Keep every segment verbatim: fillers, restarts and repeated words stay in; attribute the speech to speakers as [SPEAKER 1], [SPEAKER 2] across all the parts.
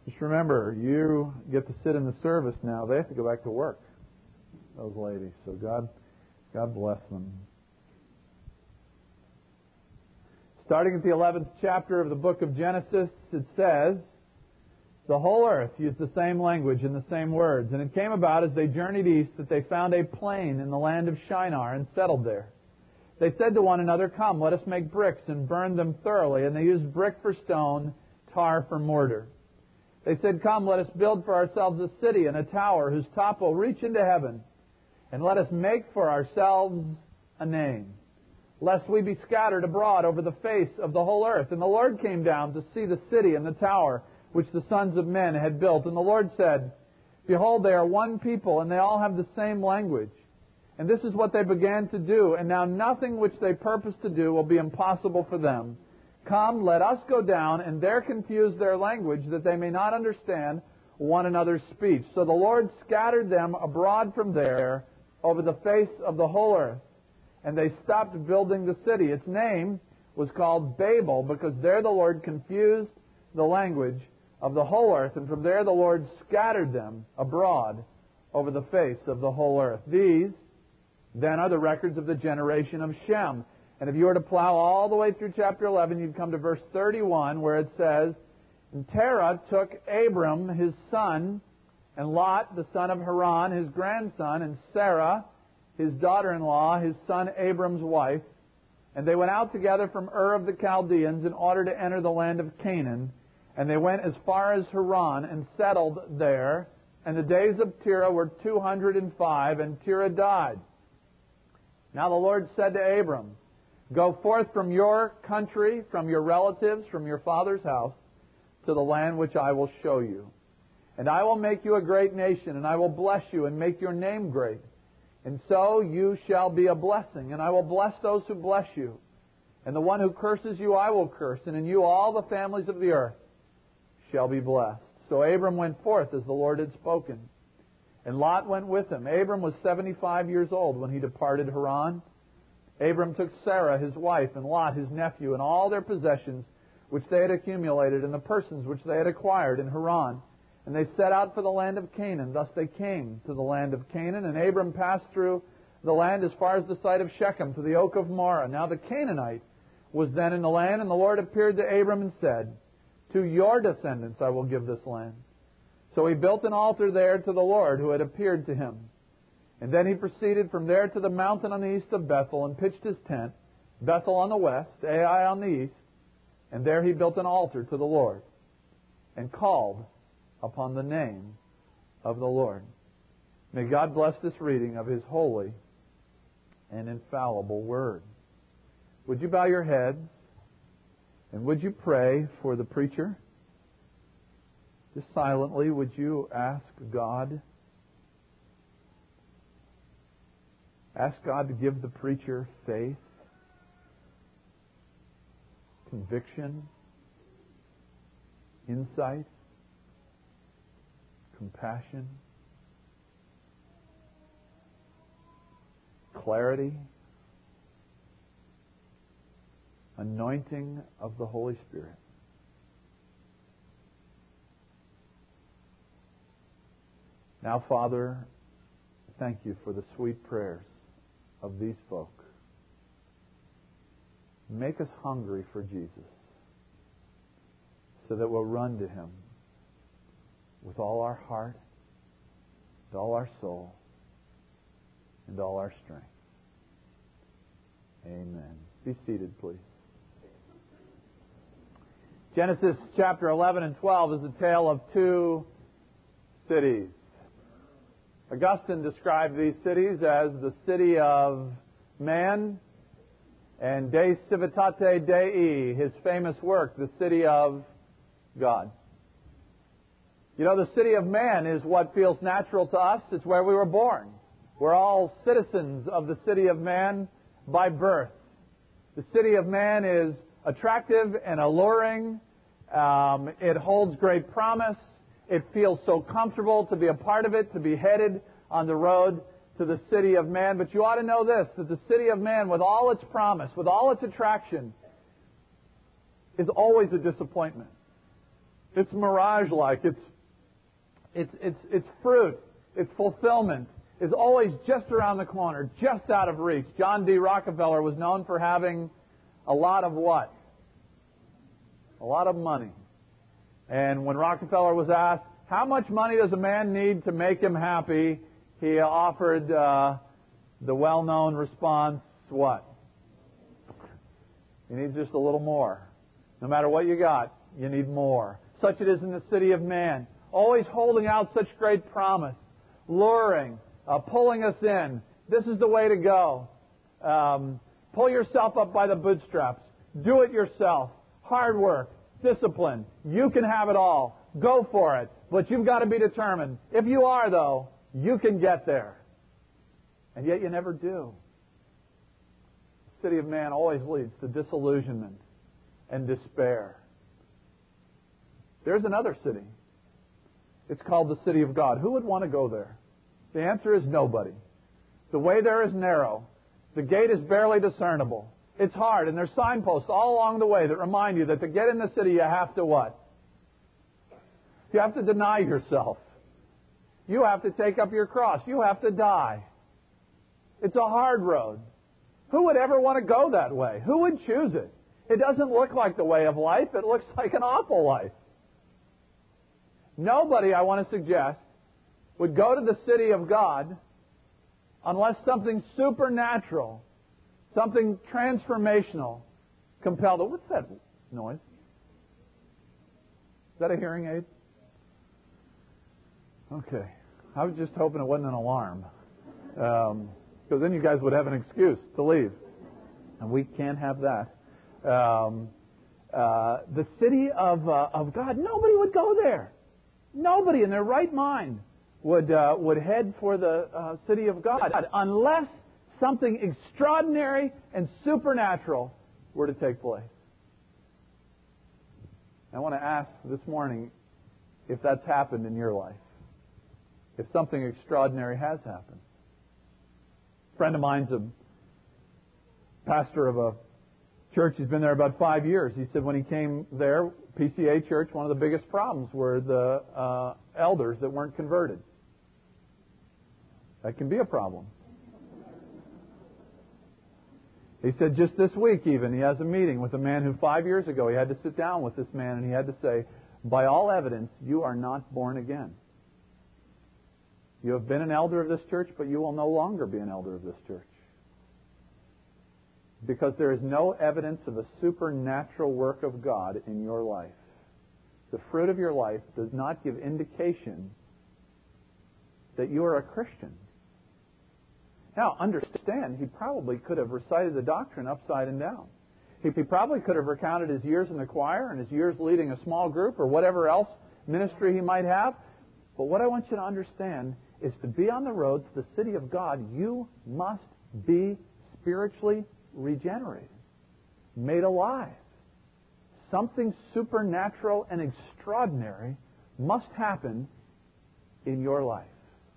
[SPEAKER 1] Just remember, you get to sit in the service now. They have to go back to work, those ladies. So God, God bless them. Starting at the eleventh chapter of the book of Genesis, it says, the whole earth used the same language and the same words. And it came about as they journeyed east that they found a plain in the land of Shinar and settled there. They said to one another, come, let us make bricks and burn them thoroughly. And they used brick for stone, tar for mortar. They said, come, let us build for ourselves a city and a tower whose top will reach into heaven. And let us make for ourselves a name, lest we be scattered abroad over the face of the whole earth. And the Lord came down to see the city and the tower which the sons of men had built. And the Lord said, behold, they are one people, and they all have the same language. And this is what they began to do. And now nothing which they purpose to do will be impossible for them. Come, let us go down, and there confuse their language, that they may not understand one another's speech. So the Lord scattered them abroad from there over the face of the whole earth. And they stopped building the city. Its name was called Babel, because there the Lord confused the language of the whole earth. And from there the Lord scattered them abroad over the face of the whole earth. These then are the records of the generation of Shem. And if you were to plow all the way through chapter eleven, you'd come to verse thirty-one, where it says, and Terah took Abram, his son, and Lot, the son of Haran, his grandson, and Sarah, his daughter-in-law, his son Abram's wife. And they went out together from Ur of the Chaldeans in order to enter the land of Canaan. And they went as far as Haran and settled there. And the days of Terah were two hundred and five, and Terah died. Now the Lord said to Abram, go forth from your country, from your relatives, from your father's house, to the land which I will show you. And I will make you a great nation, and I will bless you and make your name great. And so you shall be a blessing, and I will bless those who bless you. And the one who curses you I will curse, and in you all the families of the earth shall be blessed. So Abram went forth as the Lord had spoken. And Lot went with him. Abram was seventy-five years old when he departed Haran. Abram took Sarah his wife, and Lot his nephew, and all their possessions which they had accumulated, and the persons which they had acquired in Haran. And they set out for the land of Canaan. Thus they came to the land of Canaan. And Abram passed through the land as far as the site of Shechem, to the oak of Moreh. Now the Canaanite was then in the land, and the Lord appeared to Abram and said, to your descendants I will give this land. So he built an altar there to the Lord who had appeared to him. And then he proceeded from there to the mountain on the east of Bethel, and pitched his tent, Bethel on the west, Ai on the east. And there he built an altar to the Lord, and called upon the name of the Lord. May God bless this reading of His holy and infallible Word. Would you bow your heads, and would you pray for the preacher? Just silently, would you ask God? Ask God to give the preacher faith, conviction, insight, compassion, clarity, anointing of the Holy Spirit. Now, Father, thank you for the sweet prayers of these folk. Make us hungry for Jesus, so that we'll run to Him with all our heart, and all our soul, and all our strength. Amen. Be seated, please. Genesis chapter eleven and twelve is a tale of two cities. Augustine described these cities as the city of man and De Civitate Dei, his famous work, the city of God. You know, the city of man is what feels natural to us. It's where we were born. We're all citizens of the city of man by birth. The city of man is attractive and alluring. Um, it holds great promise. It feels so comfortable to be a part of it, to be headed on the road to the city of man. But you ought to know this, that the city of man, with all its promise, with all its attraction, is always a disappointment. It's mirage-like. It's, it's, it's, it's fruit. It's fulfillment. It's always just around the corner, just out of reach. John D. Rockefeller was known for having a lot of what? A lot of money. And when Rockefeller was asked, how much money does a man need to make him happy? He offered uh, the well-known response, what? You need just a little more. No matter what you got, you need more. Such it is in the city of man. Always holding out such great promise. Luring. Uh, pulling us in. This is the way to go. Um, pull yourself up by the bootstraps. Do it yourself. Hard work. Discipline. You can have it all. Go for it. But you've got to be determined. If you are, though, you can get there. And yet you never do. The city of man always leads to disillusionment and despair. There's another city. It's called the city of God. Who would want to go there? The answer is nobody. The way there is narrow. The gate is barely discernible. It's hard, and there's signposts all along the way that remind you that to get in the city you have to what? You have to deny yourself. You have to take up your cross. You have to die. It's a hard road. Who would ever want to go that way? Who would choose it? It doesn't look like the way of life. It looks like an awful life. Nobody, I want to suggest, would go to the city of God unless something supernatural, something transformational compelled it. What's that noise? Is that a hearing aid? Okay. I was just hoping it wasn't an alarm. Um, because then you guys would have an excuse to leave. And we can't have that. Um, uh, the city of, uh, of God, nobody would go there. Nobody in their right mind would uh, would head for the uh, city of God unless something extraordinary and supernatural were to take place. I want to ask this morning if that's happened in your life. If something extraordinary has happened. A friend of mine's a pastor of a church. He's been there about five years. He said when he came there, P C A church, one of the biggest problems were the uh, elders that weren't converted. That can be a problem. He said just this week even, he has a meeting with a man who five years ago he had to sit down with this man and he had to say, by all evidence, you are not born again. You have been an elder of this church, but you will no longer be an elder of this church. Because there is no evidence of a supernatural work of God in your life. The fruit of your life does not give indication that you are a Christian. Now, understand, he probably could have recited the doctrine upside and down. He, he probably could have recounted his years in the choir and his years leading a small group or whatever else ministry he might have. But what I want you to understand is to be on the road to the city of God, you must be spiritually regenerated, made alive. Something supernatural and extraordinary must happen in your life.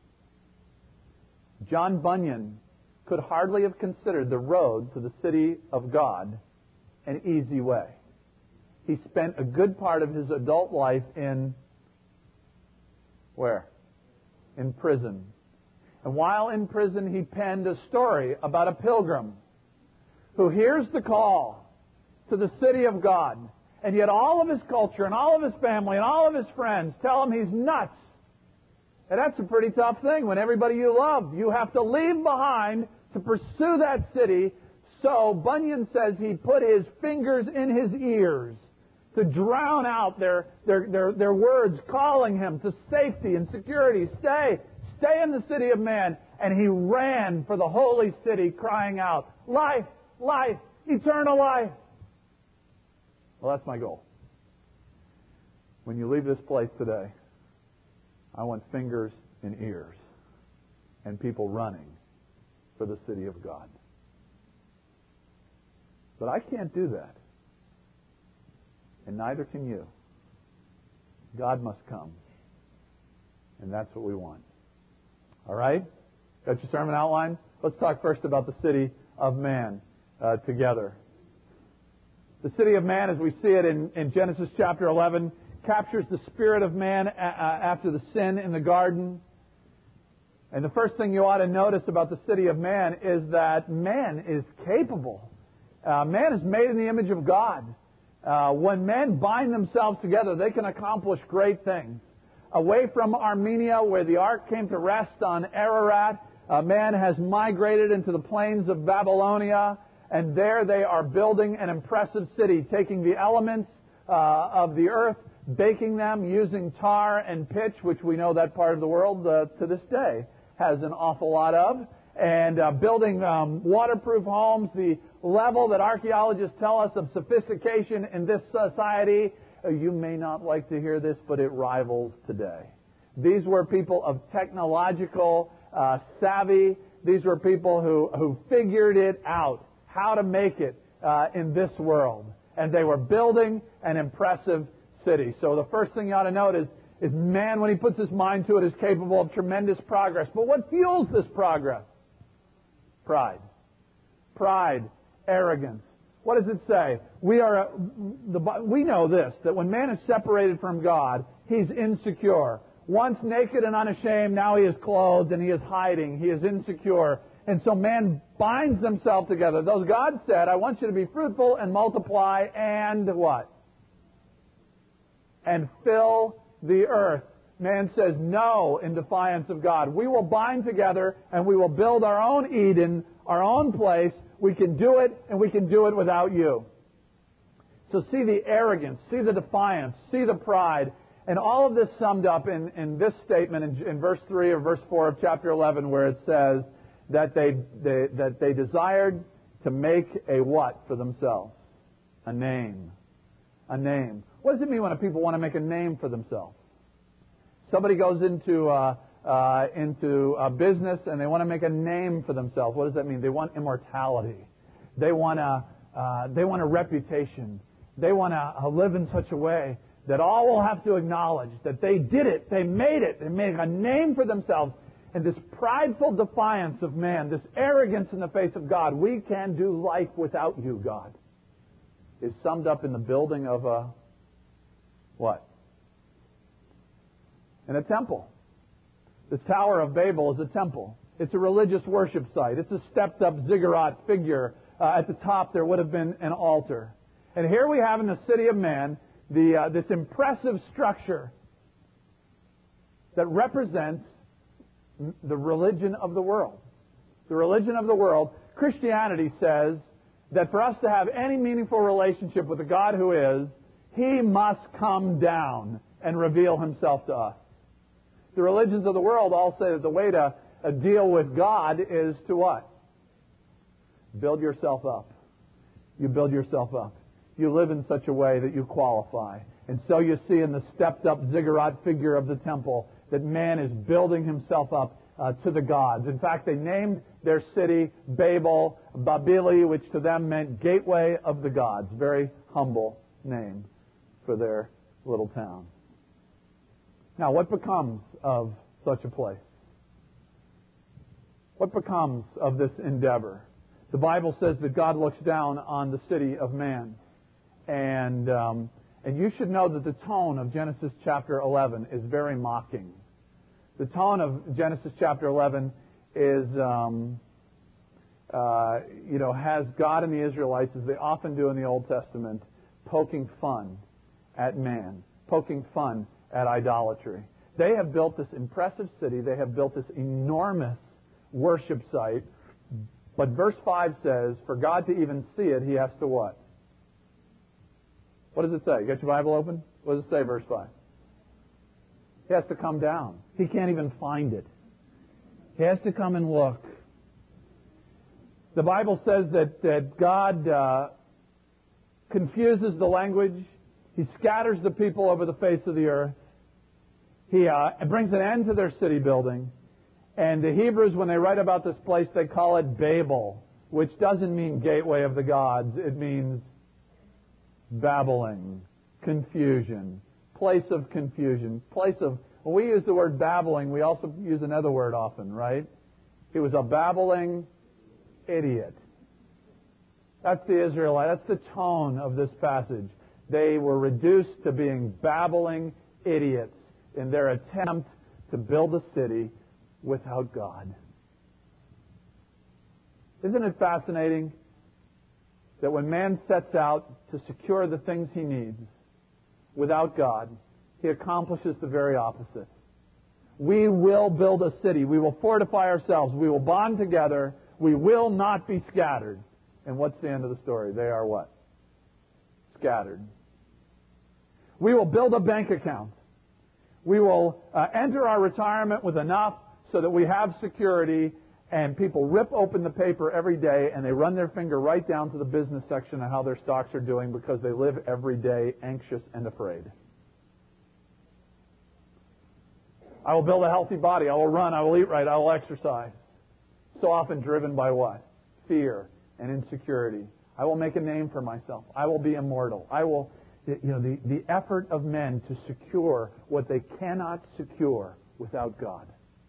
[SPEAKER 1] John Bunyan could hardly have considered the road to the city of God an easy way. He spent a good part of his adult life in, where? In prison. And while in prison, he penned a story about a pilgrim who hears the call to the city of God, and yet all of his culture and all of his family and all of his friends tell him he's nuts. And that's a pretty tough thing when everybody you love, you have to leave behind to pursue that city. So Bunyan says he put his fingers in his ears to drown out their, their, their, their words calling him to safety and security. Stay, stay in the city of man. And he ran for the holy city crying out, life, life, eternal life. Well, that's my goal. When you leave this place today, I want fingers in ears and people running for the city of God. But I can't do that. And neither can you. God must come. And that's what we want. All right? Got your sermon outline? Let's talk first about the city of man uh, together. The city of man, as we see it in, in Genesis chapter eleven, captures the spirit of man a- after the sin in the garden. And the first thing you ought to notice about the city of man is that man is capable. Uh, man is made in the image of God. Uh, when men bind themselves together, they can accomplish great things. Away from Armenia, where the ark came to rest on Ararat, uh, man has migrated into the plains of Babylonia, and there they are building an impressive city, taking the elements uh, of the earth, baking them using tar and pitch, which we know that part of the world uh, to this day has an awful lot of, and uh, building um, waterproof homes. The level that archaeologists tell us of sophistication in this society, uh, you may not like to hear this, but it rivals today. These were people of technological uh, savvy. These were people who, who figured it out, how to make it uh, in this world. And they were building an impressive city. So the first thing you ought to note is, is man, when he puts his mind to it, is capable of tremendous progress. But what fuels this progress? Pride. Pride, arrogance. What does it say? We are, a, the, we know this, that when man is separated from God, he's insecure. Once naked and unashamed, now he is clothed and he is hiding. He is insecure. And so man binds themselves together. Those God said, I want you to be fruitful and multiply and what? And fill the earth. Man says no in defiance of God. We will bind together and we will build our own Eden, our own place. We can do it and we can do it without you. So see the arrogance, see the defiance, see the pride. And all of this summed up in, in this statement in, in verse three or verse four of chapter eleven, where it says that they, they, that they desired to make a what for themselves? A name. A name. What does it mean when people want to make a name for themselves? Somebody goes into uh, uh, into a business and they want to make a name for themselves. What does that mean? They want immortality. They want a uh, they want a reputation. They want to uh, live in such a way that all will have to acknowledge that they did it, they made it, they made a name for themselves. And this prideful defiance of man, this arrogance in the face of God, we can do life without you, God, is summed up in the building of a what? In a temple. The Tower of Babel is a temple. It's a religious worship site. It's a stepped-up ziggurat figure. Uh, at the top there would have been an altar. And here we have in the city of man the uh, this impressive structure that represents the religion of the world. The religion of the world. Christianity says that for us to have any meaningful relationship with the God who is, He must come down and reveal Himself to us. The religions of the world all say that the way to uh, deal with God is to what? Build yourself up. You build yourself up. You live in such a way that you qualify. And so you see in the stepped-up ziggurat figure of the temple that man is building himself up uh, to the gods. In fact, they named their city Babel, Babili, which to them meant gateway of the gods. Very humble name for their little town. Now, what becomes of such a place? What becomes of this endeavor? The Bible says that God looks down on the city of man. And um, and you should know that the tone of Genesis chapter eleven is very mocking. The tone of Genesis chapter eleven is, um, uh, you know, has God and the Israelites, as they often do in the Old Testament, poking fun at man, poking fun at idolatry. They have built this impressive city. They have built this enormous worship site. But verse five says, for God to even see it, He has to what? What does it say? You got your Bible open? What does it say, verse five? He has to come down. He can't even find it. He has to come and look. The Bible says that, that God uh, confuses the language. He scatters the people over the face of the earth. He uh, brings an end to their city building. And the Hebrews, when they write about this place, they call it Babel, which doesn't mean gateway of the gods. It means babbling, confusion, place of confusion, place of... When we use the word babbling, we also use another word often, right? He was a babbling idiot. That's the Israelite. That's the tone of this passage. They were reduced to being babbling idiots in their attempt to build a city without God. Isn't it fascinating that when man sets out to secure the things he needs without God, he accomplishes the very opposite? We will build a city. We will fortify ourselves. We will bond together. We will not be scattered. And what's the end of the story? They are what? Scattered. We will build a bank account. We will uh, enter our retirement with enough so that we have security, and people rip open the paper every day and they run their finger right down to the business section of how their stocks are doing because they live every day anxious and afraid. I will build a healthy body. I will run. I will eat right. I will exercise. So often driven by what? Fear and insecurity. I will make a name for myself. I will be immortal. I will, you know, the, the effort of men to secure what they cannot secure without God.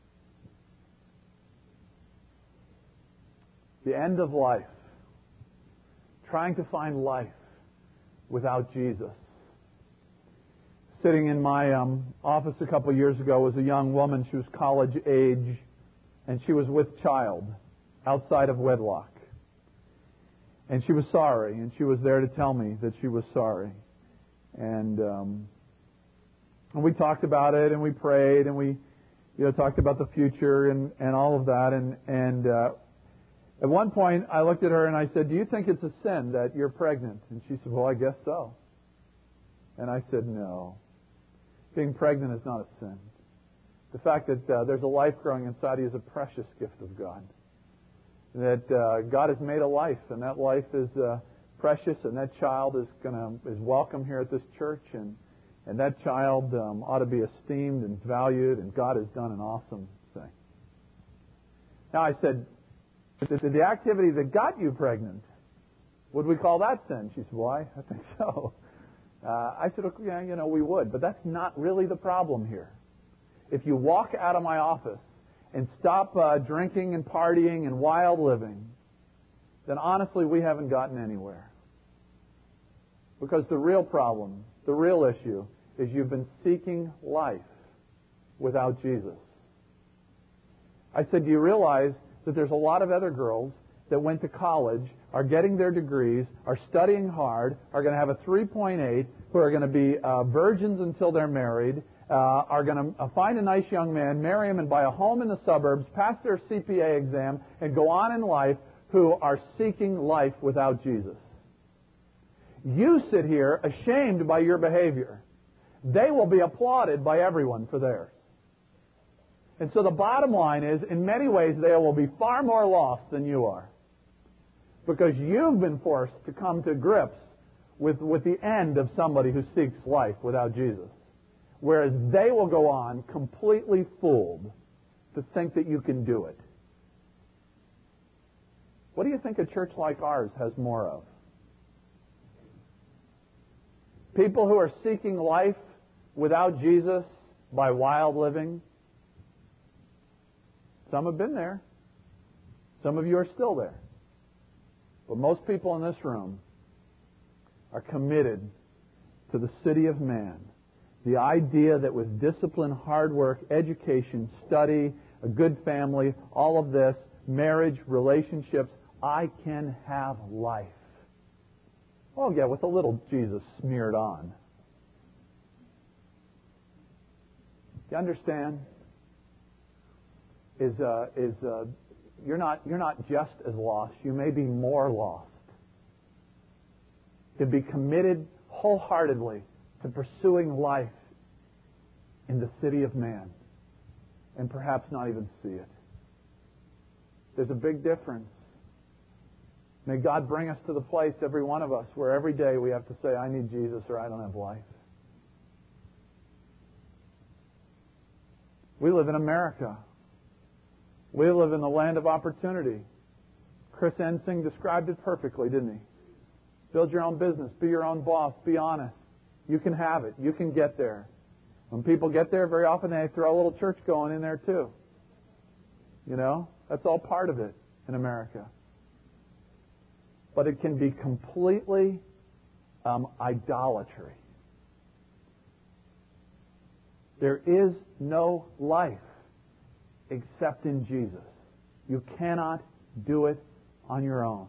[SPEAKER 1] The end of life. Trying to find life without Jesus. Sitting in my um, office a couple of years ago was a young woman. She was college age, and she was with child outside of wedlock. And she was sorry, and she was there to tell me that she was sorry. And, um, and we talked about it, and we prayed, and we, you know, talked about the future and, and all of that. And, and uh, at one point, I looked at her and I said, "Do you think it's a sin that you're pregnant?" And she said, "Well, I guess so." And I said, "No. Being pregnant is not a sin. The fact that uh, there's a life growing inside you is a precious gift of God. That uh, God has made a life, and that life is uh, precious, and that child is gonna is welcome here at this church, and and that child um, ought to be esteemed and valued, and God has done an awesome thing." Now I said, "The, the activity that got you pregnant, would we call that sin?" She said, "Well, I, I think so." Uh, I said, "Okay, yeah, you know, we would, but that's not really the problem here. If you walk out of my office and stop uh, drinking and partying and wild living, then honestly, we haven't gotten anywhere. Because the real problem, the real issue, is you've been seeking life without Jesus." I said, "Do you realize that there's a lot of other girls that went to college, are getting their degrees, are studying hard, are going to have a three point eight, who are going to be uh, virgins until they're married, uh, are going to uh, find a nice young man, marry him, and buy a home in the suburbs, pass their C P A exam, and go on in life, who are seeking life without Jesus? You sit here ashamed by your behavior. They will be applauded by everyone for theirs. And so the bottom line is, in many ways, they will be far more lost than you are. Because you've been forced to come to grips with, with the end of somebody who seeks life without Jesus. Whereas they will go on completely fooled to think that you can do it. What do you think a church like ours has more of? People who are seeking life without Jesus by wild living? Some have been there. Some of you are still there. But most people in this room are committed to the city of man. The idea that with discipline, hard work, education, study, a good family, all of this, marriage, relationships, I can have life. Oh yeah, with a little Jesus smeared on. You understand? Is uh, is uh, you're not you're not just as lost. You may be more lost. To be committed wholeheartedly to pursuing life in the city of man, and perhaps not even see it. There's a big difference. May God bring us to the place, every one of us, where every day we have to say, "I need Jesus," or "I don't have life." We live in America. We live in the land of opportunity. Chris Ensing described it perfectly, didn't he? Build your own business. Be your own boss. Be honest. You can have it. You can get there. When people get there, very often they throw a little church going in there too. You know? That's all part of it in America. But it can be completely uh, um, idolatry. There is no life except in Jesus. You cannot do it on your own.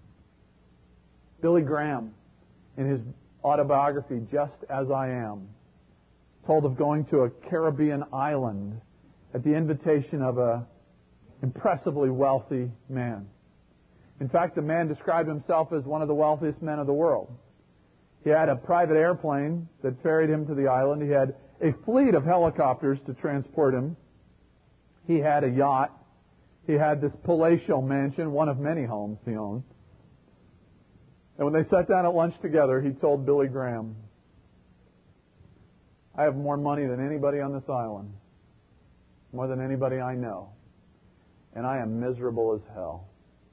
[SPEAKER 1] Billy Graham, in his autobiography, Just As I Am, told of going to a Caribbean island at the invitation of a impressively wealthy man. In fact, the man described himself as one of the wealthiest men of the world. He had a private airplane that ferried him to the island. He had a fleet of helicopters to transport him. He had a yacht. He had this palatial mansion, one of many homes he owned. And when they sat down at lunch together, he told Billy Graham, I have more money than anybody on this island, more than anybody I know, and I am miserable as hell.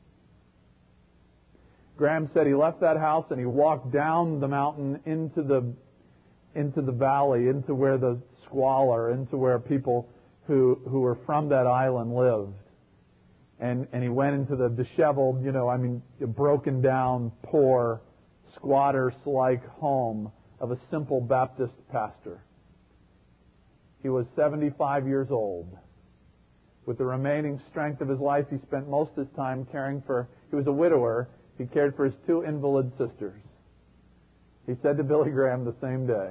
[SPEAKER 1] Graham said he left that house and he walked down the mountain into the into the valley, into where the squalor, into where people who who were from that island lived. And and he went into the disheveled, you know, I mean, broken down, poor, squatters-like home of a simple Baptist pastor. He was seventy-five years old. With the remaining strength of his life, he spent most of his time caring for, he was a widower, he cared for his two invalid sisters. He said to Billy Graham the same day,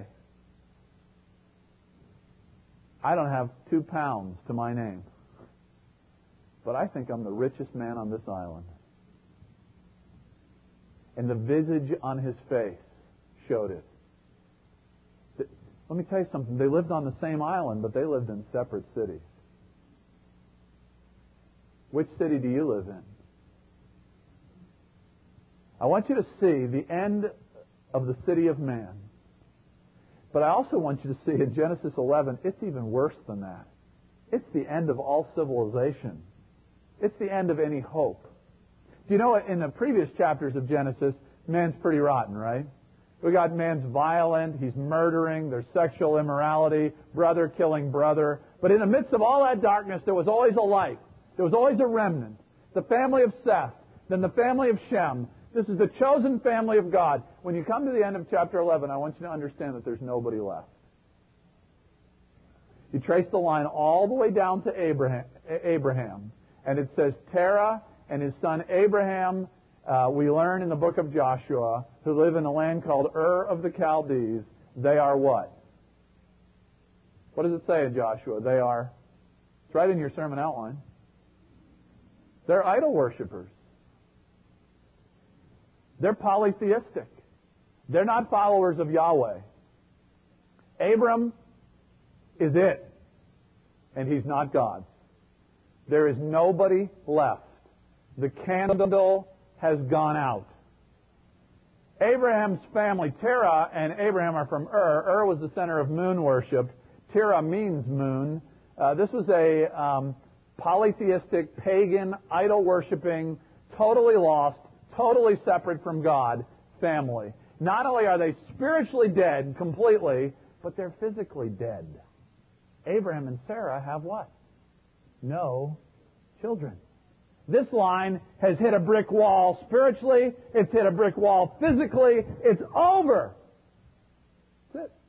[SPEAKER 1] I don't have two pounds to my name, but I think I'm the richest man on this island. And the visage on his face showed it. Let me tell you something. They lived on the same island, but they lived in separate cities. Which city do you live in? I want you to see the end of the city of man. But I also want you to see in Genesis eleven, it's even worse than that. It's the end of all civilization. It's the end of any hope. Do you know, in the previous chapters of Genesis, man's pretty rotten, right? We got man's violent, he's murdering, there's sexual immorality, brother killing brother. But in the midst of all that darkness, there was always a light. There was always a remnant. The family of Seth, then the family of Shem. This is the chosen family of God. When you come to the end of chapter eleven, I want you to understand that there's nobody left. You trace the line all the way down to Abraham, Abraham and it says Terah and his son Abraham, uh, we learn in the book of Joshua, who live in a land called Ur of the Chaldees, they are what? What does it say in Joshua? They are, it's right in your sermon outline. They're idol worshippers. They're polytheistic. They're not followers of Yahweh. Abram is it, and he's not God. There is nobody left. The candle has gone out. Abraham's family, Terah and Abraham, are from Ur. Ur was the center of moon worship. Terah means moon. Uh, this was a um, polytheistic, pagan, idol-worshipping, totally lost, totally separate from God family. Not only are they spiritually dead completely, but they're physically dead. Abraham and Sarah have what? No children. This line has hit a brick wall spiritually. It's hit a brick wall physically. It's over. That's it.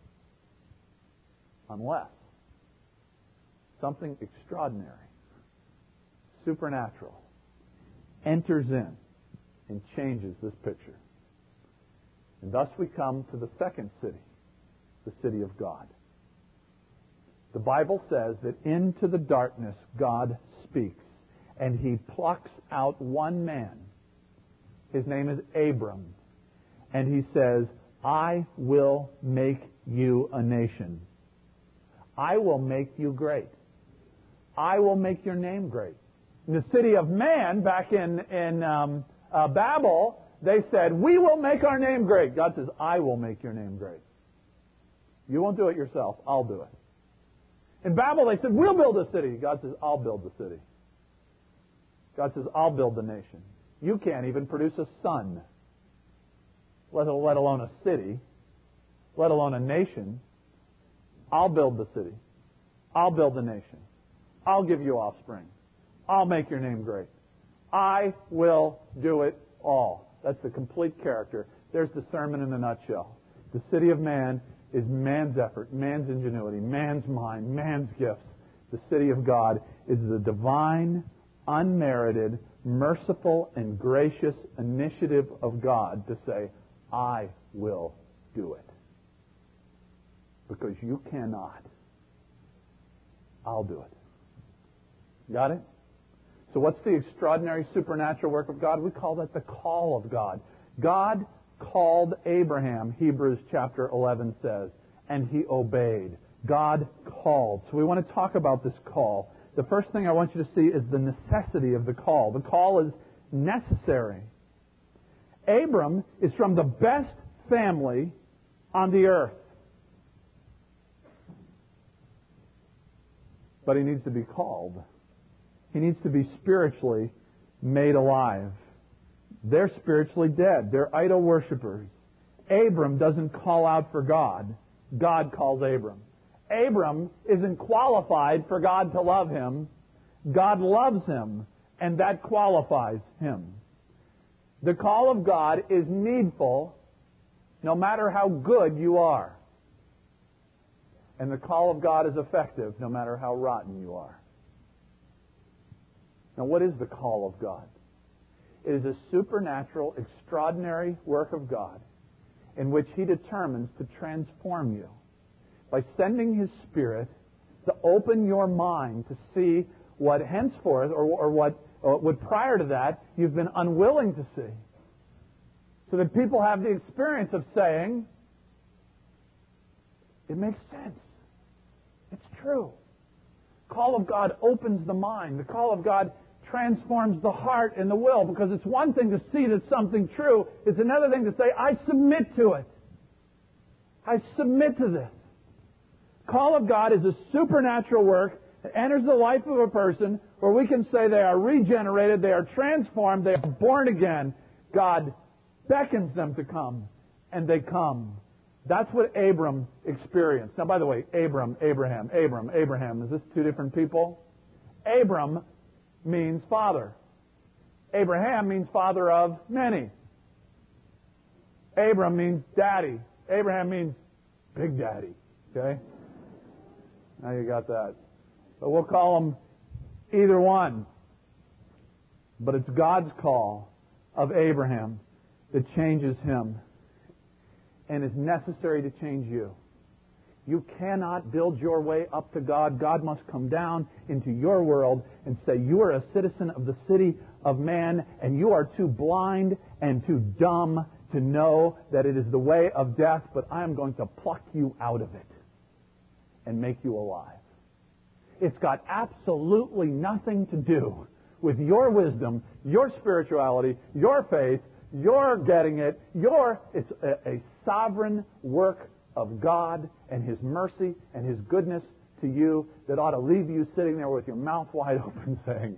[SPEAKER 1] Unless something extraordinary, supernatural, enters in and changes this picture. And thus we come to the second city, the city of God. The Bible says that into the darkness God speaks, and He plucks out one man. His name is Abram. And He says, I will make you a nation. I will make you great. I will make your name great. In the city of man, back in, in um, uh, Babel, they said, we will make our name great. God says, I will make your name great. You won't do it yourself. I'll do it. In Babel, they said, we'll build a city. God says, I'll build the city. God says, I'll build the nation. You can't even produce a son, let alone a city, let alone a nation. I'll build the city. I'll build the nation. I'll give you offspring. I'll make your name great. I will do it all. That's the complete character. There's the sermon in a nutshell. The city of man is man's effort, man's ingenuity, man's mind, man's gifts. The city of God is the divine, unmerited, merciful, and gracious initiative of God to say, I will do it. Because you cannot. I'll do it. Got it? So what's the extraordinary supernatural work of God? We call that the call of God. God called Abraham, Hebrews chapter eleven says, and he obeyed. God called. So we want to talk about this call. The first thing I want you to see is the necessity of the call. The call is necessary. Abram is from the best family on the earth. But he needs to be called. He needs to be spiritually made alive. They're spiritually dead. They're idol worshippers. Abram doesn't call out for God. God calls Abram. Abram isn't qualified for God to love him. God loves him, and that qualifies him. The call of God is needful no matter how good you are. And the call of God is effective no matter how rotten you are. Now, what is the call of God? It is a supernatural, extraordinary work of God in which He determines to transform you by sending His Spirit to open your mind to see what henceforth, or, or what, or what prior to that, you've been unwilling to see. So that people have the experience of saying, it makes sense. It's true. The call of God opens the mind. The call of God transforms the heart and the will, because it's one thing to see that something true. It's another thing to say, I submit to it. I submit to this. Call of God is a supernatural work that enters the life of a person where we can say they are regenerated, they are transformed, they are born again. God beckons them to come, and they come. That's what Abram experienced. Now, by the way, Abram, Abraham, Abram, Abraham. Is this two different people? Abram means father. Abraham means father of many. Abram means daddy. Abraham means big daddy. Okay? Now you got that. But we'll call them either one. But it's God's call of Abraham that changes him and is necessary to change you. You cannot build your way up to God. God must come down into your world and say, you are a citizen of the city of man, and you are too blind and too dumb to know that it is the way of death, but I am going to pluck you out of it and make you alive. It's got absolutely nothing to do with your wisdom, your spirituality, your faith, your getting it, your, it's a, a sovereign work of God and His mercy and His goodness to you that ought to leave you sitting there with your mouth wide open saying,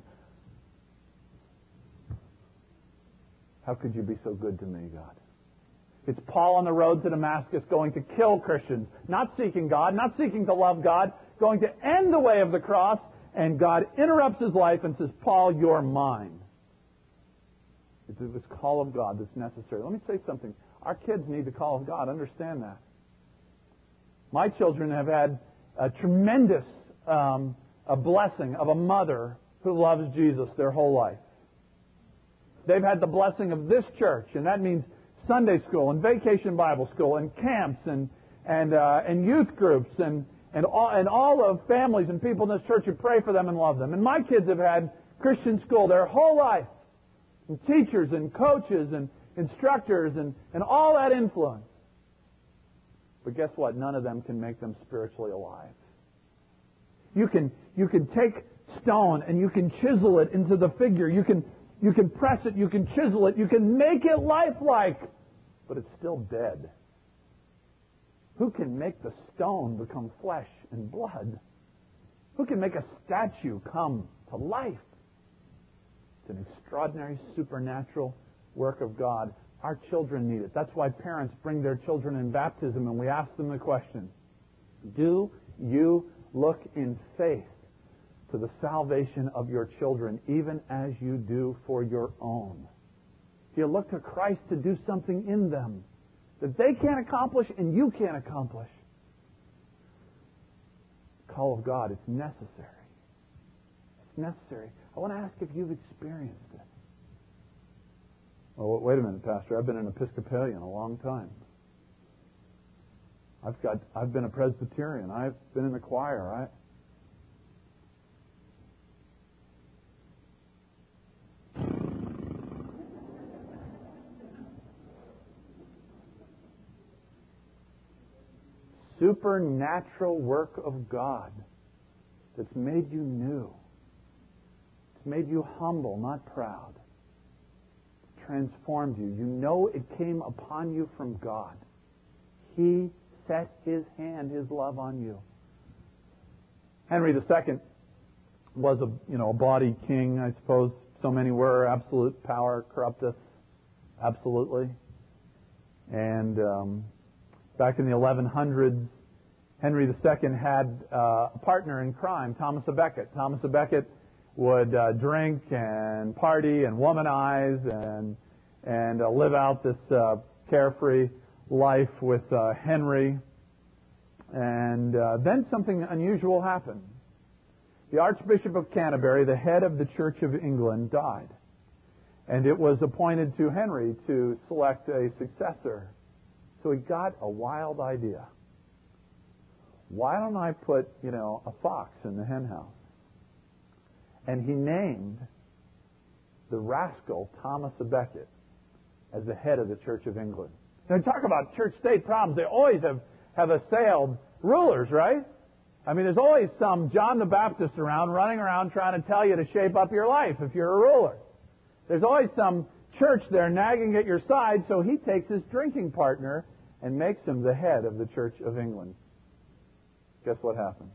[SPEAKER 1] how could you be so good to me, God? It's Paul on the road to Damascus going to kill Christians, not seeking God, not seeking to love God, going to end the way of the cross, and God interrupts his life and says, Paul, you're mine. It's this call of God that's necessary. Let me say something. Our kids need the call of God. Understand that. My children have had a tremendous um, a blessing of a mother who loves Jesus their whole life. They've had the blessing of this church, and that means Sunday school and vacation Bible school and camps and and uh, and youth groups and and all and all of families and people in this church who pray for them and love them. And my kids have had Christian school their whole life, and teachers and coaches and instructors and, and all that influence. But guess what? None of them can make them spiritually alive. You can you can take stone and you can chisel it into the figure. You can you can press it, you can chisel it, you can make it lifelike, but it's still dead. Who can make the stone become flesh and blood? Who can make a statue come to life? It's an extraordinary supernatural work of God. Our children need it. That's why parents bring their children in baptism and we ask them the question, do you look in faith to the salvation of your children even as you do for your own? Do you look to Christ to do something in them that they can't accomplish and you can't accomplish? The call of God, it's necessary. It's necessary. I want to ask if you've experienced it. Oh, wait a minute, Pastor. I've been an Episcopalian a long time. I've got. I've been a Presbyterian. I've been in the choir. I. Supernatural work of God that's made you new. It's made you humble, not proud. Transformed you. You know it came upon you from God. He set His hand, His love on you. Henry the Second was a you know a bawdy king, I suppose so many were. Absolute power corrupteth absolutely. And um, back in the eleven hundreds, Henry the Second had uh, a partner in crime, Thomas à Becket. Thomas à Becket would uh, drink and party and womanize and and uh, live out this uh, carefree life with uh, Henry. And uh, then something unusual happened. The Archbishop of Canterbury, the head of the Church of England, died. And it was appointed to Henry to select a successor. So he got a wild idea. Why don't I put, you know, a fox in the hen house? And he named the rascal Thomas à Becket as the head of the Church of England. Now, talk about church-state problems. They always have, have assailed rulers, right? I mean, there's always some John the Baptist around, running around trying to tell you to shape up your life if you're a ruler. There's always some church there nagging at your side, so he takes his drinking partner and makes him the head of the Church of England. Guess what happened?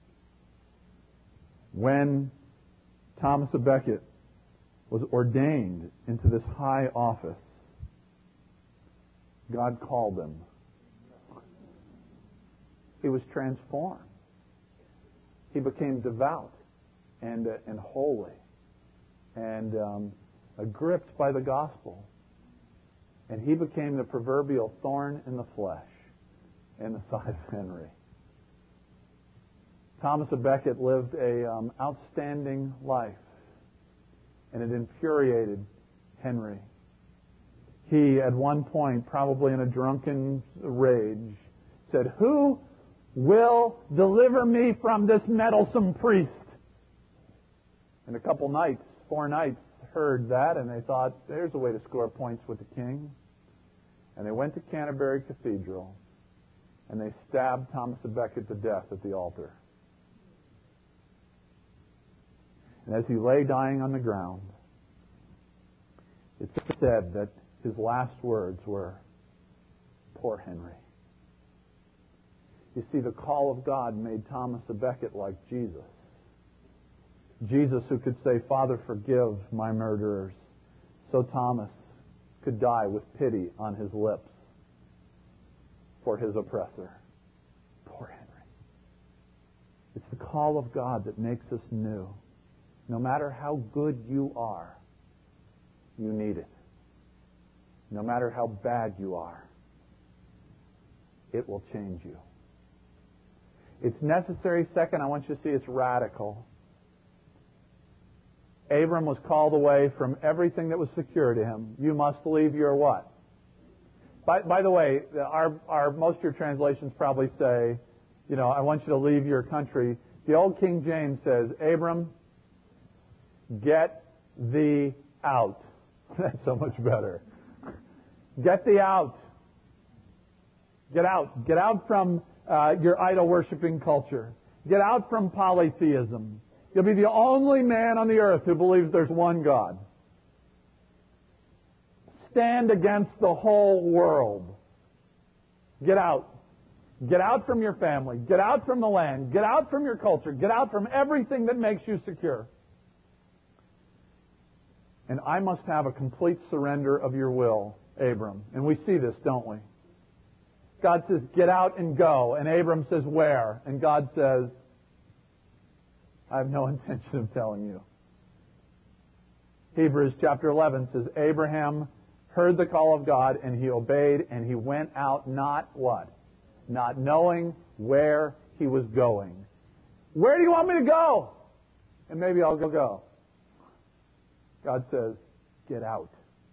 [SPEAKER 1] When Thomas à Becket was ordained into this high office, God called him. He was transformed. He became devout and uh, and holy and um, uh, gripped by the gospel. And he became the proverbial thorn in the flesh in the side of Henry. Thomas à Becket lived a um, outstanding life, and it infuriated Henry. He, at one point, probably in a drunken rage, said, "Who will deliver me from this meddlesome priest?" And a couple knights, four knights, heard that, and they thought, there's a way to score points with the king. And they went to Canterbury Cathedral, and they stabbed Thomas à Becket to death at the altar. And as he lay dying on the ground, it said that his last words were, "Poor Henry." You see, the call of God made Thomas à Becket like Jesus. Jesus, who could say, "Father, forgive my murderers," so Thomas could die with pity on his lips for his oppressor. Poor Henry. It's the call of God that makes us new. No matter how good you are, you need it. No matter how bad you are, it will change you. It's necessary. Second, I want you to see it's radical. Abram was called away from everything that was secure to him. You must leave your what? By, by the way, our, our, most of your translations probably say, you know, I want you to leave your country. The old King James says, Abram, get thee out. That's so much better. Get thee out. Get out. Get out from uh, your idol-worshiping culture. Get out from polytheism. You'll be the only man on the earth who believes there's one God. Stand against the whole world. Get out. Get out from your family. Get out from the land. Get out from your culture. Get out from everything that makes you secure. And I must have a complete surrender of your will, Abram. And we see this, don't we? God says, get out and go. And Abram says, where? And God says, I have no intention of telling you. Hebrews chapter eleven says, Abraham heard the call of God, and he obeyed, and he went out not what? Not knowing where he was going. Where do you want me to go? And maybe I'll go go. God says, get out.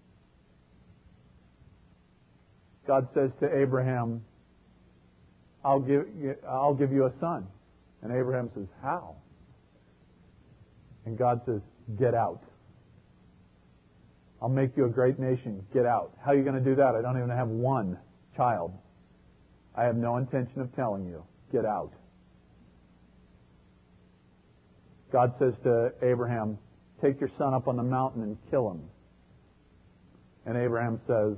[SPEAKER 1] God says to Abraham, I'll give, I'll give you a son. And Abraham says, how? And God says, get out. I'll make you a great nation. Get out. How are you going to do that? I don't even have one child. I have no intention of telling you. Get out. God says to Abraham, take your son up on the mountain and kill him. And Abraham says,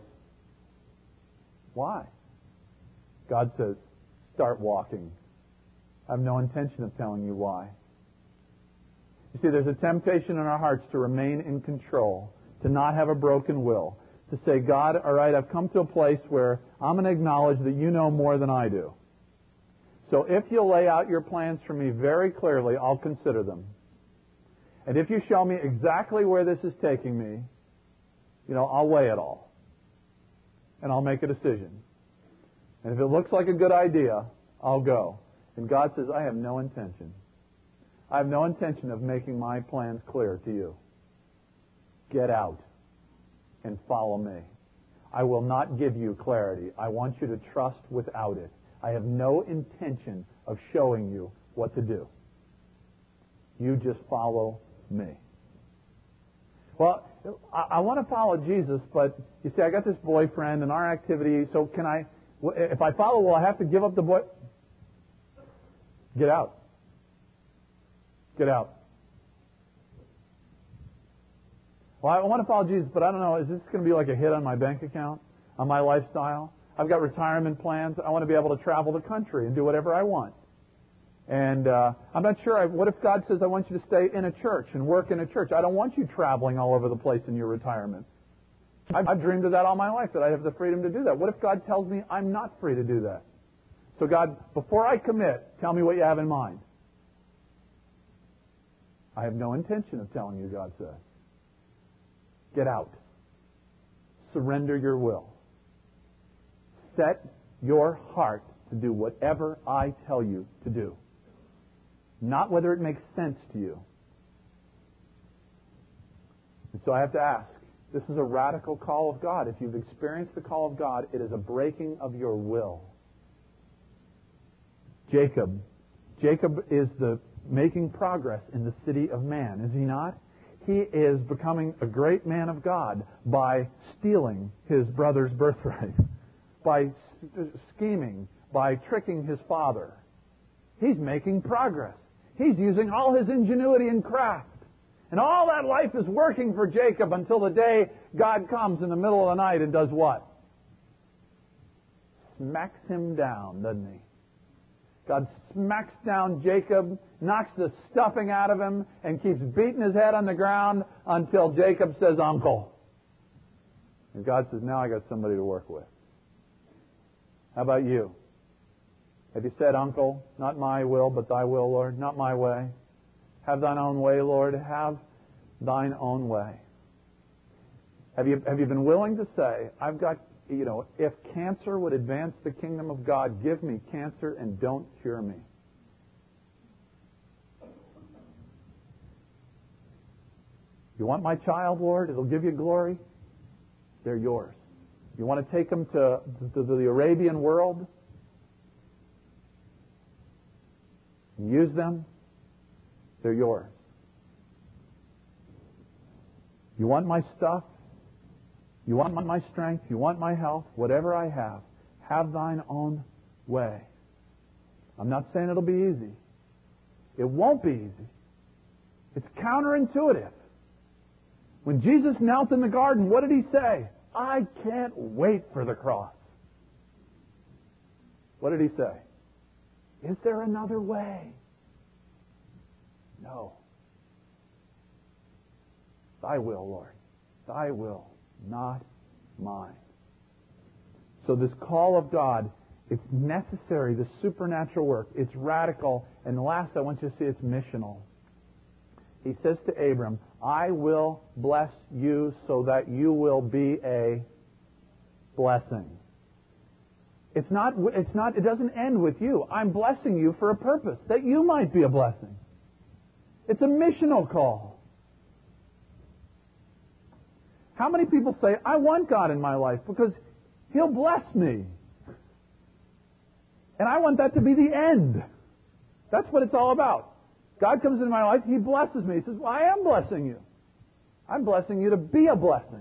[SPEAKER 1] why? God says, start walking. I have no intention of telling you why. You see, there's a temptation in our hearts to remain in control, to not have a broken will, to say, God, all right, I've come to a place where I'm going to acknowledge that you know more than I do. So if you'll lay out your plans for me very clearly, I'll consider them. And if you show me exactly where this is taking me, you know, I'll weigh it all. And I'll make a decision. And if it looks like a good idea, I'll go. And God says, I have no intention. I have no intention of making my plans clear to you. Get out and follow me. I will not give you clarity. I want you to trust without it. I have no intention of showing you what to do. You just follow me. Well, I, I want to follow Jesus, but you see, I got this boyfriend and our activity, so can I, if I follow, will I have to give up the boy? Get out. Get out. Well, I want to follow Jesus, but I don't know, is this going to be like a hit on my bank account, on my lifestyle? I've got retirement plans. I want to be able to travel the country and do whatever I want. And uh, I'm not sure. I, what if God says, I want you to stay in a church and work in a church? I don't want you traveling all over the place in your retirement. I've, I've dreamed of that all my life, that I have the freedom to do that. What if God tells me I'm not free to do that? So God, before I commit, tell me what you have in mind. I have no intention of telling you, God says. Get out. Surrender your will. Set your heart to do whatever I tell you to do. Not whether it makes sense to you. And so I have to ask, this is a radical call of God. If you've experienced the call of God, it is a breaking of your will. Jacob. Jacob is the making progress in the city of man, is he not? He is becoming a great man of God by stealing his brother's birthright, by scheming, by tricking his father. He's making progress. He's using all his ingenuity and craft. And all that life is working for Jacob until the day God comes in the middle of the night and does what? Smacks him down, doesn't he? God smacks down Jacob, knocks the stuffing out of him, and keeps beating his head on the ground until Jacob says, Uncle. And God says, now I got somebody to work with. How about you? Have you said, Uncle, not my will, but thy will, Lord, not my way. Have thine own way, Lord, have thine own way. Have you, have you been willing to say, I've got, you know, if cancer would advance the kingdom of God, give me cancer and don't cure me. You want my child, Lord? It'll give you glory. They're yours. You want to take them to, to the Arabian world? Use them? They're yours. You want my stuff? You want my strength? You want my health? Whatever I have, have thine own way. I'm not saying it'll be easy. It won't be easy. It's counterintuitive. When Jesus knelt in the garden, what did he say? I can't wait for the cross. What did he say? Is there another way? No. Thy will, Lord. Thy will, not mine. So this call of God, it's necessary, the supernatural work. It's radical. And last, I want you to see it's missional. He says to Abram, I will bless you so that you will be a blessing. It's not, it's not, it doesn't end with you. I'm blessing you for a purpose, that you might be a blessing. It's a missional call. How many people say, I want God in my life because He'll bless me. And I want that to be the end. That's what it's all about. God comes into my life, He blesses me. He says, well, I am blessing you. I'm blessing you to be a blessing.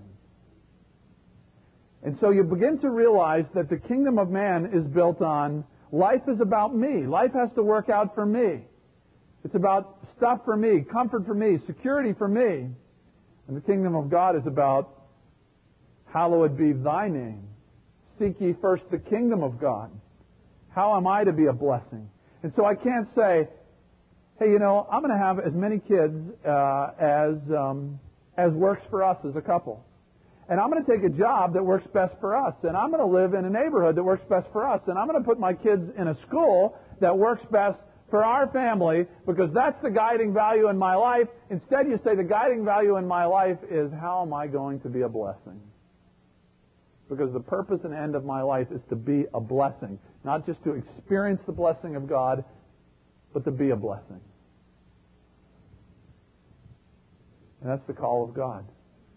[SPEAKER 1] And so you begin to realize that the kingdom of man is built on, life is about me. Life has to work out for me. It's about stuff for me, comfort for me, security for me. And the kingdom of God is about, hallowed be thy name. Seek ye first the kingdom of God. How am I to be a blessing? And so I can't say, hey, you know, I'm going to have as many kids uh, as um, as works for us as a couple. And I'm going to take a job that works best for us. And I'm going to live in a neighborhood that works best for us. And I'm going to put my kids in a school that works best for our family because that's the guiding value in my life. Instead, you say the guiding value in my life is how am I going to be a blessing? Because the purpose and end of my life is to be a blessing. Not just to experience the blessing of God, but to be a blessing. And that's the call of God.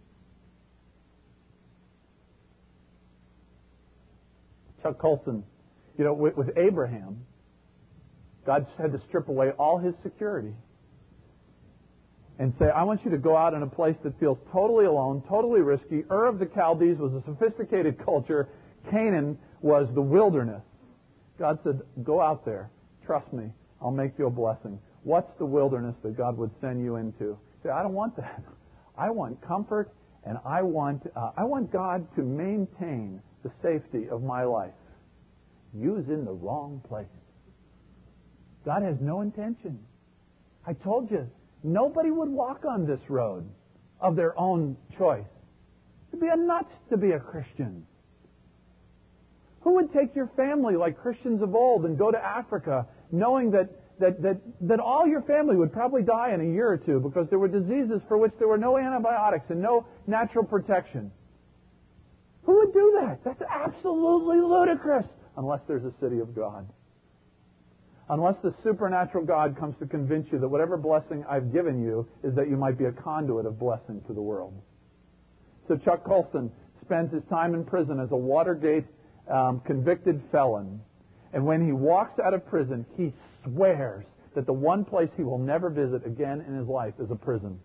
[SPEAKER 1] Chuck Colson, you know, with, with Abraham, God had to strip away all his security and say, I want you to go out in a place that feels totally alone, totally risky. Ur of the Chaldees was a sophisticated culture. Canaan was the wilderness. God said, go out there. Trust me. I'll make you a blessing. What's the wilderness that God would send you into? Say, I don't want that. I want comfort, and I want uh, I want God to maintain the safety of my life. You was in the wrong place. God has no intention. I told you, nobody would walk on this road of their own choice. It'd be a nuts to be a Christian. Who would take your family like Christians of old and go to Africa knowing that, that, that, that all your family would probably die in a year or two because there were diseases for which there were no antibiotics and no natural protection? Who would do that? That's absolutely ludicrous unless there's a city of God. Unless the supernatural God comes to convince you that whatever blessing I've given you is that you might be a conduit of blessing to the world. So Chuck Colson spends his time in prison as a Watergate um, convicted felon. And when he walks out of prison, he swears that the one place he will never visit again in his life is a prison.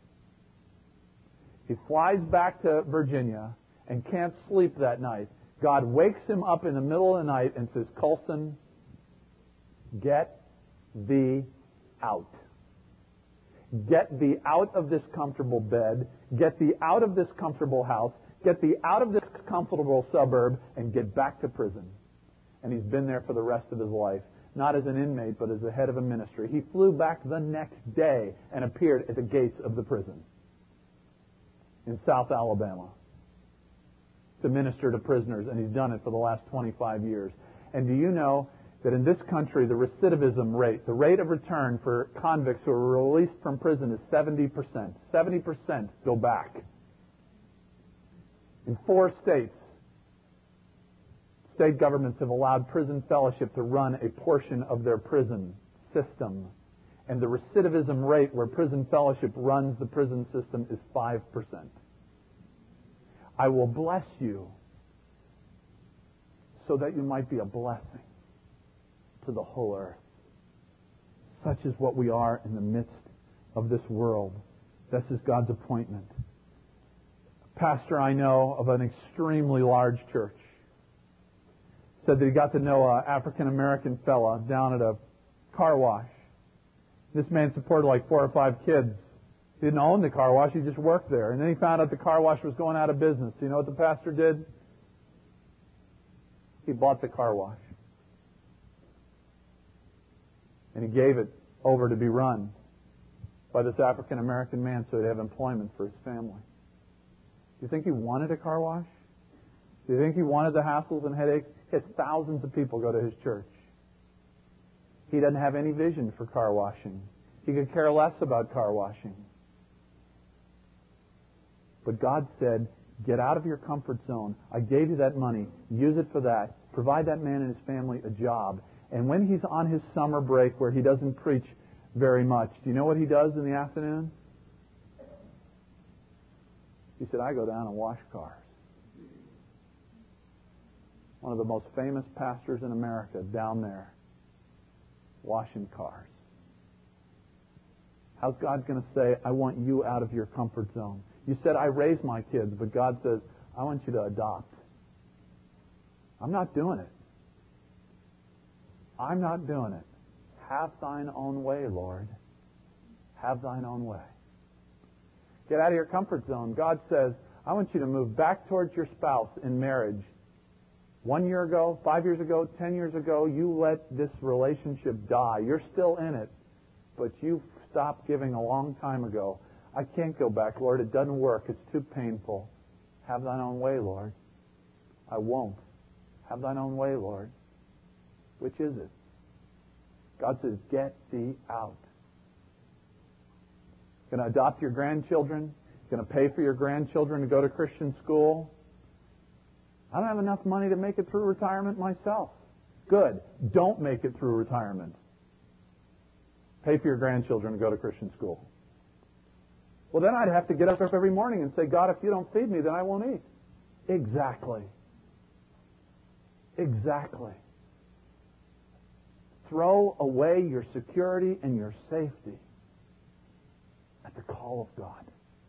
[SPEAKER 1] He flies back to Virginia and can't sleep that night. God wakes him up in the middle of the night and says, Colson, get thee out. Get thee out of this comfortable bed. Get thee out of this comfortable house. Get thee out of this comfortable suburb and get back to prison. And he's been there for the rest of his life. Not as an inmate, but as the head of a ministry. He flew back the next day and appeared at the gates of the prison in South Alabama to minister to prisoners, and he's done it for the last twenty-five years. And do you know that in this country, the recidivism rate, the rate of return for convicts who are released from prison is seventy percent. seventy percent go back. In four states, state governments have allowed prison fellowship to run a portion of their prison system. And the recidivism rate where prison fellowship runs the prison system is five percent. I will bless you so that you might be a blessing to the whole earth. Such is what we are in the midst of this world. This is God's appointment. A pastor I know of an extremely large church said that he got to know an African-American fella down at a car wash. This man supported like four or five kids. He didn't own the car wash, he just worked there. And then he found out the car wash was going out of business. You know what the pastor did? He bought the car wash. And he gave it over to be run by this African-American man so he'd have employment for his family. Do you think he wanted a car wash? Do you think he wanted the hassles and headaches? He has thousands of people go to his church. He doesn't have any vision for car washing. He could care less about car washing. But God said, Get out of your comfort zone. I gave you that money. Use it for that. Provide that man and his family a job. And when he's on his summer break where he doesn't preach very much, do you know what he does in the afternoon? He said, I go down and wash cars. One of the most famous pastors in America down there washing cars. How's God going to say, I want you out of your comfort zone? You said, I raise my kids, but God says, I want you to adopt. I'm not doing it. I'm not doing it. Have thine own way, Lord. Have thine own way. Get out of your comfort zone. God says, I want you to move back towards your spouse in marriage. One year ago, five years ago, ten years ago, you let this relationship die. You're still in it, but you stopped giving a long time ago. I can't go back, Lord. It doesn't work. It's too painful. Have thine own way, Lord. I won't. Have thine own way, Lord. Which is it? God says, get thee out. Going to adopt your grandchildren? Going to pay for your grandchildren to go to Christian school? I don't have enough money to make it through retirement myself. Good. Don't make it through retirement. Pay for your grandchildren to go to Christian school. Well, then I'd have to get up every morning and say, God, if you don't feed me, then I won't eat. Exactly. Exactly. Throw away your security and your safety at the call of God.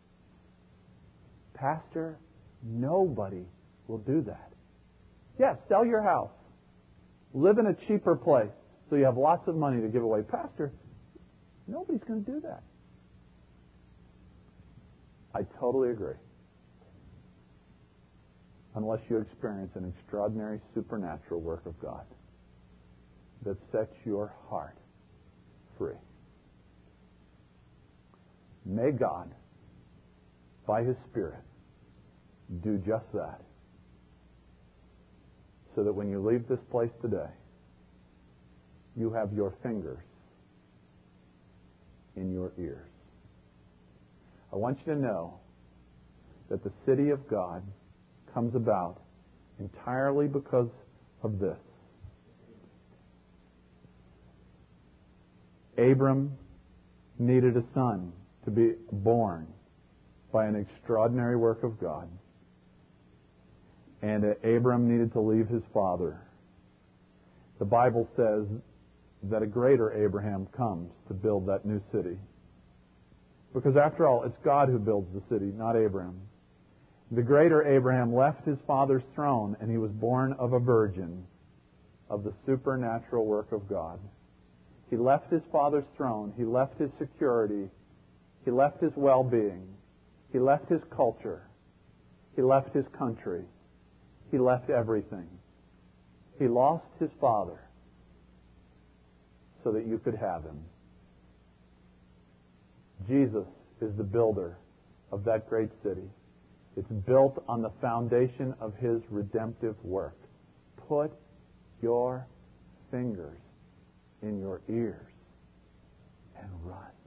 [SPEAKER 1] Pastor, nobody will do that. Yes, sell your house. Live in a cheaper place so you have lots of money to give away. Pastor, nobody's going to do that. I totally agree. Unless you experience an extraordinary supernatural work of God that sets your heart free. May God, by His Spirit, do just that, so that when you leave this place today, you have your fingers in your ears. I want you to know that the city of God comes about entirely because of this. Abram needed a son to be born by an extraordinary work of God. And Abram needed to leave his father. The Bible says that a greater Abraham comes to build that new city. Because after all, it's God who builds the city, not Abraham. The greater Abraham left his father's throne, and he was born of a virgin, of the supernatural work of God. He left his father's throne. He left his security. He left his well-being. He left his culture. He left his country. He left everything. He lost his father so that you could have him. Jesus is the builder of that great city. It's built on the foundation of His redemptive work. Put your fingers in your ears and run.